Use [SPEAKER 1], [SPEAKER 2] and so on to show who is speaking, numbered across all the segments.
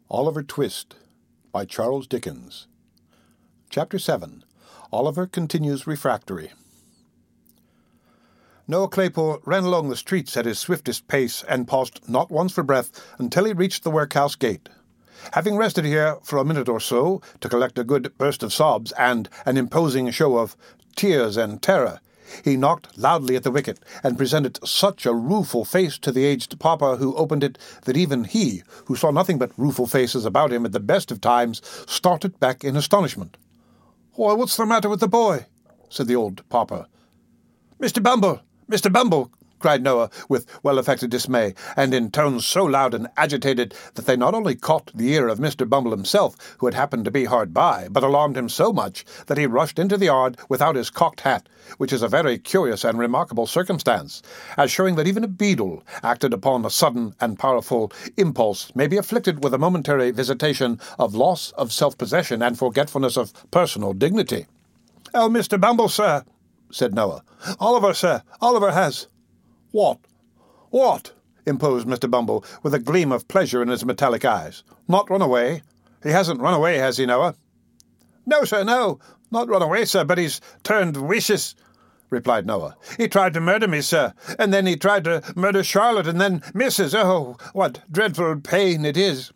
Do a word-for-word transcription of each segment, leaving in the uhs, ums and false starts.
[SPEAKER 1] Oliver Twist by Charles Dickens. Chapter seven. Oliver Continues Refractory. Noah Claypole ran along the streets at his swiftest pace and paused not once for breath until he reached the workhouse gate. Having rested here for a minute or so to collect a good burst of sobs and an imposing show of tears and terror, he knocked loudly at the wicket, and presented such a rueful face to the aged pauper who opened it that even he, who saw nothing but rueful faces about him at the best of times, started back in astonishment. "Why, what's the matter with the boy?" said the old pauper. "Mister Bumble! Mister Bumble!" cried Noah, with well-affected dismay, and in tones so loud and agitated that they not only caught the ear of Mister Bumble himself, who had happened to be hard by, but alarmed him so much that he rushed into the yard without his cocked hat, which is a very curious and remarkable circumstance, as showing that even a beadle, acted upon a sudden and powerful impulse, may be afflicted with a momentary visitation of loss of self-possession and forgetfulness of personal dignity. "Oh, Mister Bumble, sir," said Noah. "Oliver, sir, Oliver has—" "What? What?" imposed Mister Bumble, with a gleam of pleasure in his metallic eyes. "Not run away? He hasn't run away, has he, Noah?" "No, sir, no. Not run away, sir, but he's turned vicious," replied Noah. "He tried to murder me, sir, and then he tried to murder Charlotte, and then Missus Oh, what dreadful pain it is!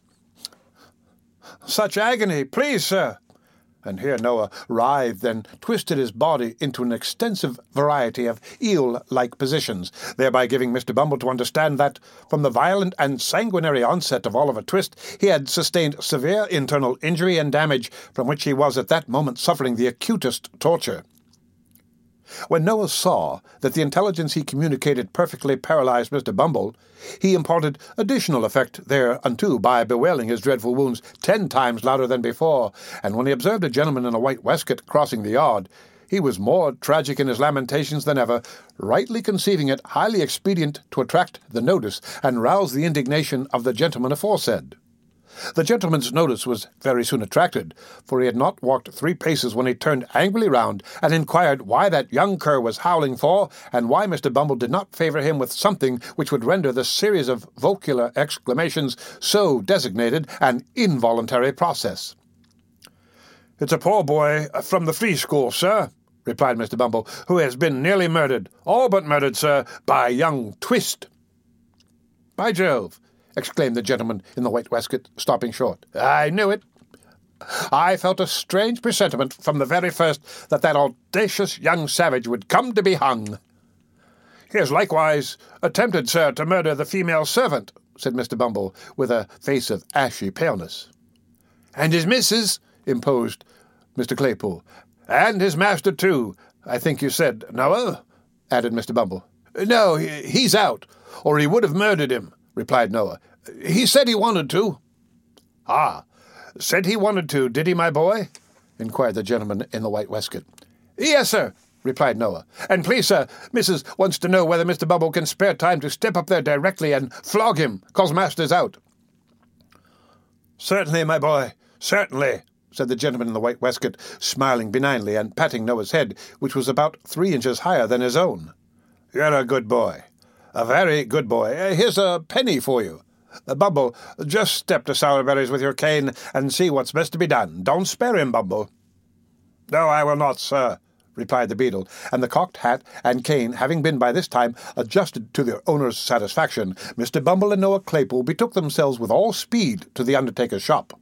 [SPEAKER 1] Such agony, please, sir." And here Noah writhed and twisted his body into an extensive variety of eel-like positions, thereby giving Mister Bumble to understand that, from the violent and sanguinary onset of Oliver Twist, he had sustained severe internal injury and damage, from which he was at that moment suffering the acutest torture. When Noah saw that the intelligence he communicated perfectly paralyzed Mister Bumble, he imparted additional effect thereunto by bewailing his dreadful wounds ten times louder than before, and when he observed a gentleman in a white waistcoat crossing the yard, he was more tragic in his lamentations than ever, rightly conceiving it highly expedient to attract the notice and rouse the indignation of the gentleman aforesaid. The gentleman's notice was very soon attracted, for he had not walked three paces when he turned angrily round and inquired why that young cur was howling for, and why Mister Bumble did not favour him with something which would render the series of vocular exclamations so designated an involuntary process. "It's a poor boy from the free school, sir," replied Mister Bumble, "who has been nearly murdered, all but murdered, sir, by young Twist." "By Jove!" exclaimed the gentleman in the white waistcoat, stopping short. "I knew it. I felt a strange presentiment from the very first that that audacious young savage would come to be hung." "He has likewise attempted, sir, to murder the female servant," said Mister Bumble, with a face of ashy paleness. "And his missus," imposed Mister Claypole. "And his master, too, I think you said, Noah?" added Mister Bumble. "No, he's out, or he would have murdered him," replied Noah. "He said he wanted to." "Ah, said he wanted to, did he, my boy?" inquired the gentleman in the white waistcoat. "Yes, sir," replied Noah. "And please, sir, Missus wants to know whether Mister Bumble can spare time to step up there directly and flog him, 'cause master's out." "Certainly, my boy, certainly," said the gentleman in the white waistcoat, smiling benignly and patting Noah's head, which was about three inches higher than his own. "You're a good boy. A very good boy. Here's a penny for you. Bumble, just step to Sourberry's with your cane and see what's best to be done. Don't spare him, Bumble." "No, I will not, sir," replied the beadle, and the cocked hat and cane having been by this time adjusted to their owner's satisfaction, Mister Bumble and Noah Claypole betook themselves with all speed to the undertaker's shop.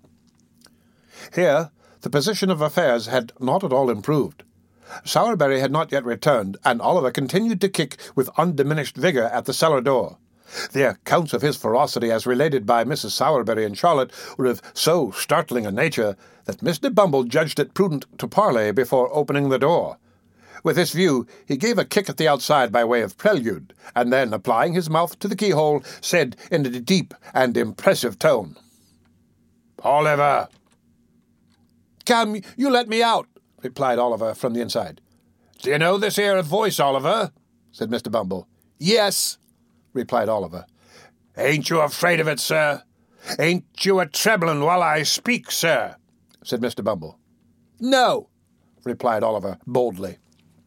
[SPEAKER 1] Here the position of affairs had not at all improved. Sourberry had not yet returned, and Oliver continued to kick with undiminished vigour at the cellar door. The accounts of his ferocity as related by Missus Sourberry and Charlotte were of so startling a nature that Mister Bumble judged it prudent to parley before opening the door. With this view he gave a kick at the outside by way of prelude, and then, applying his mouth to the keyhole, said in a deep and impressive tone, "Oliver!" "Come, you let me out," replied Oliver from the inside. "Do you know this here voice, Oliver?" said Mister Bumble. "Yes," replied Oliver. "Ain't you afraid of it, sir? Ain't you a-trembling while I speak, sir?" said Mister Bumble. "No," replied Oliver boldly.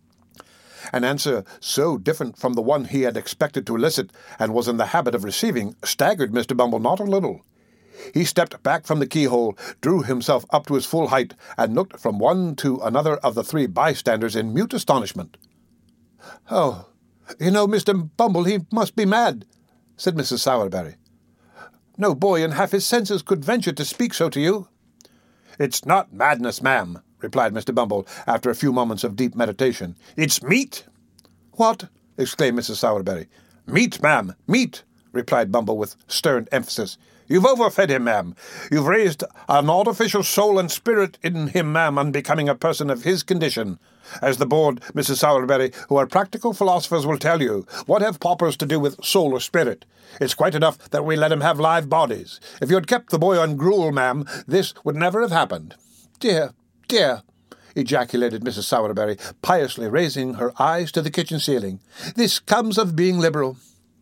[SPEAKER 1] An answer so different from the one he had expected to elicit and was in the habit of receiving staggered Mister Bumble not a little. He stepped back from the keyhole, drew himself up to his full height, and looked from one to another of the three bystanders in mute astonishment. "Oh, you know, Mister Bumble, he must be mad," said Missus Sowerberry. "No boy in half his senses could venture to speak so to you." "It's not madness, ma'am," replied Mister Bumble, after a few moments of deep meditation. "It's meat." "What?" exclaimed Missus Sowerberry. "Meat, ma'am, meat," replied Bumble with stern emphasis. "You've overfed him, ma'am. You've raised an artificial soul and spirit in him, ma'am, unbecoming a person of his condition. As the board, Missus Sowerberry, who are practical philosophers, will tell you, what have paupers to do with soul or spirit? It's quite enough that we let him have live bodies. If you had kept the boy on gruel, ma'am, this would never have happened." "Dear, dear," ejaculated Missus Sowerberry, piously raising her eyes to the kitchen ceiling. "This comes of being liberal."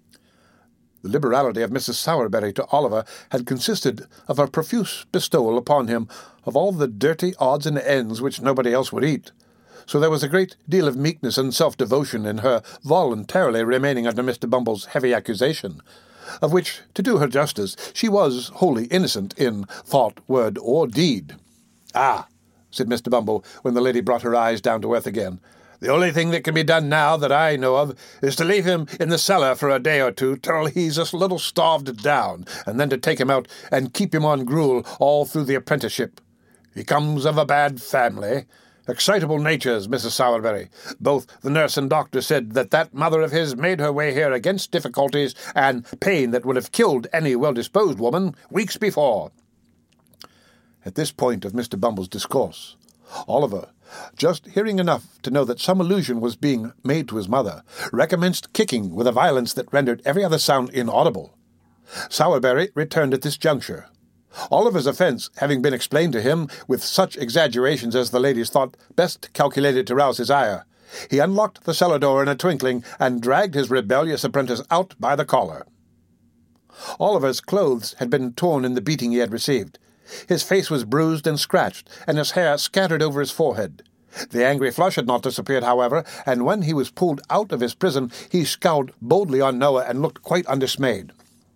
[SPEAKER 1] The liberality of Missus Sowerberry to Oliver had consisted of a profuse bestowal upon him of all the dirty odds and ends which nobody else would eat, so there was a great deal of meekness and self-devotion in her voluntarily remaining under Mister Bumble's heavy accusation, of which, to do her justice, she was wholly innocent in thought, word, or deed. "Ah," said Mister Bumble, when the lady brought her eyes down to earth again, "the only thing that can be done now that I know of is to leave him in the cellar for a day or two till he's a little starved down, and then to take him out and keep him on gruel all through the apprenticeship. He comes of a bad family. Excitable natures, Missus Sowerberry. Both the nurse and doctor said that that mother of his made her way here against difficulties and pain that would have killed any well-disposed woman weeks before." At this point of Mister Bumble's discourse, Oliver, just hearing enough to know that some allusion was being made to his mother, recommenced kicking with a violence that rendered every other sound inaudible. Sowerberry returned at this juncture. Oliver's offence having been explained to him with such exaggerations as the ladies thought best calculated to rouse his ire, he unlocked the cellar door in a twinkling and dragged his rebellious apprentice out by the collar. Oliver's clothes had been torn in the beating he had received. His face was bruised and scratched, and his hair scattered over his forehead. The angry flush had not disappeared, however, and when he was pulled out of his prison, he scowled boldly on Noah and looked quite undismayed.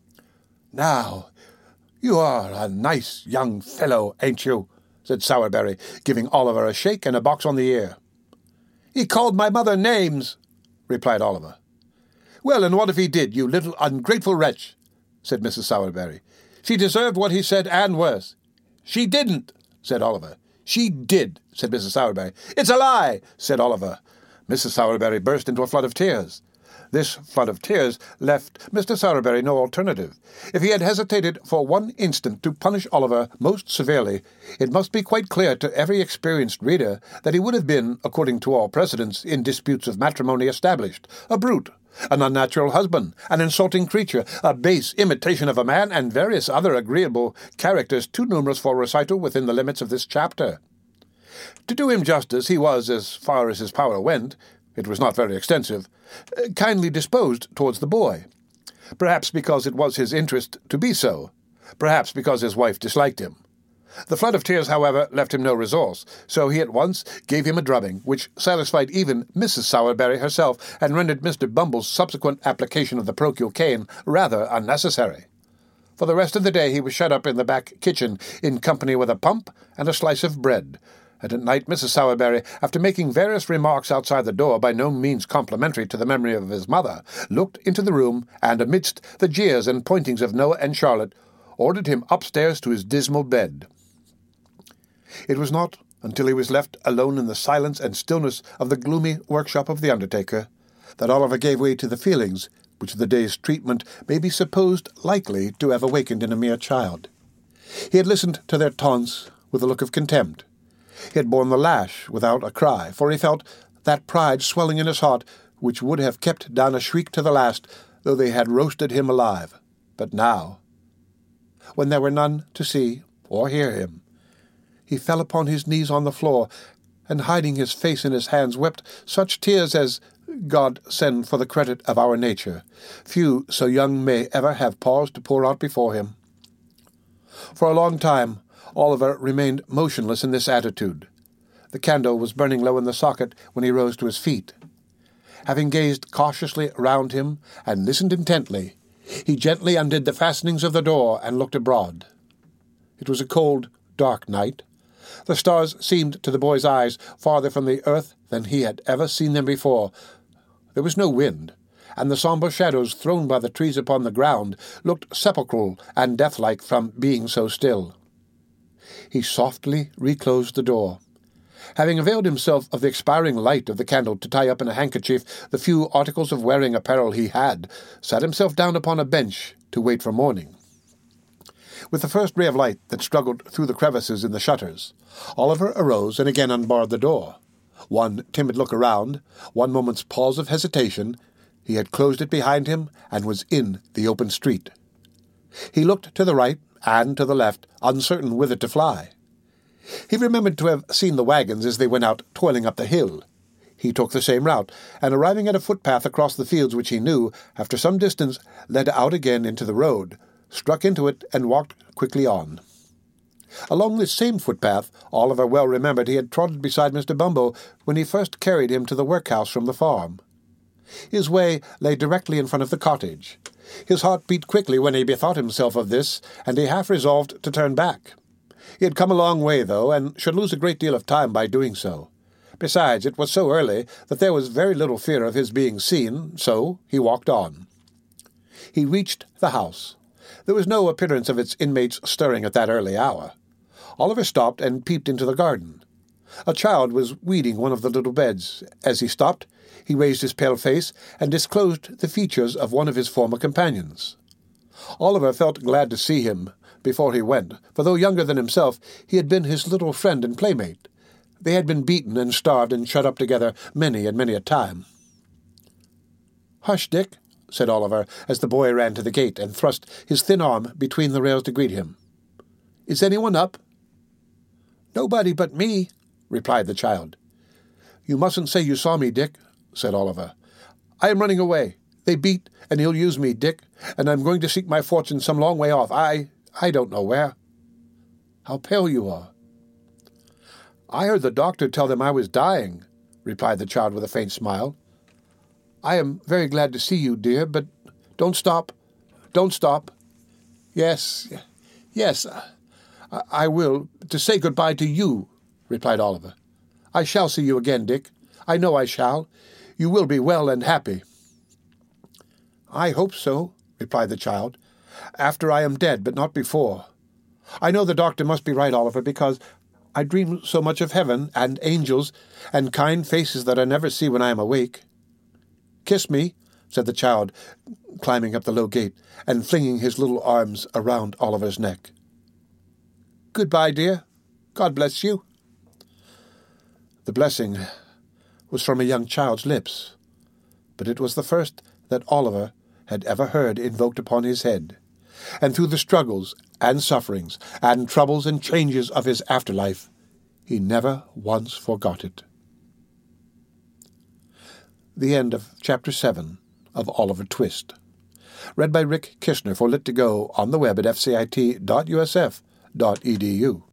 [SPEAKER 1] "Now, you are a nice young fellow, ain't you?" said Sowerberry, giving Oliver a shake and a box on the ear. "He called my mother names," replied Oliver. "Well, and what if he did, you little ungrateful wretch?" said Missus Sowerberry. "She deserved what he said and worse." "She didn't," said Oliver. "She did," said Missus Sowerberry. "It's a lie," said Oliver. Missus Sowerberry burst into a flood of tears. This flood of tears left Mister Sowerberry no alternative. If he had hesitated for one instant to punish Oliver most severely, it must be quite clear to every experienced reader that he would have been, according to all precedents in disputes of matrimony established, a brute, an unnatural husband, an insulting creature, a base imitation of a man, and various other agreeable characters too numerous for recital within the limits of this chapter. To do him justice, he was, as far as his power went, it was not very extensive, kindly disposed towards the boy. Perhaps because it was his interest to be so, perhaps because his wife disliked him. The flood of tears, however, left him no resource, so he at once gave him a drubbing, which satisfied even Missus Sowerberry herself, and rendered Mister Bumble's subsequent application of the parochial cane rather unnecessary. For the rest of the day he was shut up in the back kitchen, in company with a pump and a slice of bread, and at night Missus Sowerberry, after making various remarks outside the door by no means complimentary to the memory of his mother, looked into the room, and amidst the jeers and pointings of Noah and Charlotte, ordered him upstairs to his dismal bed. It was not until he was left alone in the silence and stillness of the gloomy workshop of the undertaker that Oliver gave way to the feelings which the day's treatment may be supposed likely to have awakened in a mere child. He had listened to their taunts with a look of contempt. He had borne the lash without a cry, for he felt that pride swelling in his heart which would have kept down a shriek to the last, though they had roasted him alive. But now, when there were none to see or hear him, he fell upon his knees on the floor, and hiding his face in his hands wept such tears as, God send for the credit of our nature, few so young may ever have paused to pour out before him. For a long time Oliver remained motionless in this attitude. The candle was burning low in the socket when he rose to his feet. Having gazed cautiously round him and listened intently, he gently undid the fastenings of the door and looked abroad. It was a cold, dark night. The stars seemed to the boy's eyes farther from the earth than he had ever seen them before. There was no wind, and the sombre shadows thrown by the trees upon the ground looked sepulchral and deathlike from being so still. He softly reclosed the door. Having availed himself of the expiring light of the candle to tie up in a handkerchief the few articles of wearing apparel he had, sat himself down upon a bench to wait for morning. With the first ray of light that struggled through the crevices in the shutters, Oliver arose and again unbarred the door. One timid look around, one moment's pause of hesitation, he had closed it behind him and was in the open street. He looked to the right and to the left, uncertain whither to fly. He remembered to have seen the wagons as they went out toiling up the hill. He took the same route, and arriving at a footpath across the fields which he knew, after some distance, led out again into the road, struck into it, and walked quickly on. Along this same footpath, Oliver well remembered he had trotted beside Mister Bumbo when he first carried him to the workhouse from the farm. His way lay directly in front of the cottage. His heart beat quickly when he bethought himself of this, and he half resolved to turn back. He had come a long way, though, and should lose a great deal of time by doing so. Besides, it was so early that there was very little fear of his being seen, so he walked on. He reached the house. There was no appearance of its inmates stirring at that early hour. Oliver stopped and peeped into the garden. A child was weeding one of the little beds. As he stopped, he raised his pale face and disclosed the features of one of his former companions. Oliver felt glad to see him before he went, for though younger than himself, he had been his little friend and playmate. They had been beaten and starved and shut up together many and many a time. "Hush, Dick," said Oliver, as the boy ran to the gate and thrust his thin arm between the rails to greet him. "Is anyone up?" "Nobody but me," replied the child. "You mustn't say you saw me, Dick," said Oliver. "I am running away. They beat and ill-use me, Dick, and I'm going to seek my fortune some long way off. I... I don't know where." "How pale you are." "I heard the doctor tell them I was dying," replied the child with a faint smile. "I am very glad to see you, dear, but don't stop. Don't stop." "Yes, yes, I, I will, to say good-bye to you," replied Oliver. "I shall see you again, Dick. I know I shall. You will be well and happy." "I hope so," replied the child, "after I am dead, but not before. I know the doctor must be right, Oliver, because I dream so much of heaven and angels and kind faces that I never see when I am awake." "Kiss me," said the child, climbing up the low gate and flinging his little arms around Oliver's neck. "Good-bye, dear. God bless you." The blessing was from a young child's lips, but it was the first that Oliver had ever heard invoked upon his head, and through the struggles and sufferings and troubles and changes of his afterlife, he never once forgot it. The end of Chapter seven of Oliver Twist. Read by Rick Kishner for Lit to Go on the web at f c i t dot u s f dot e d u.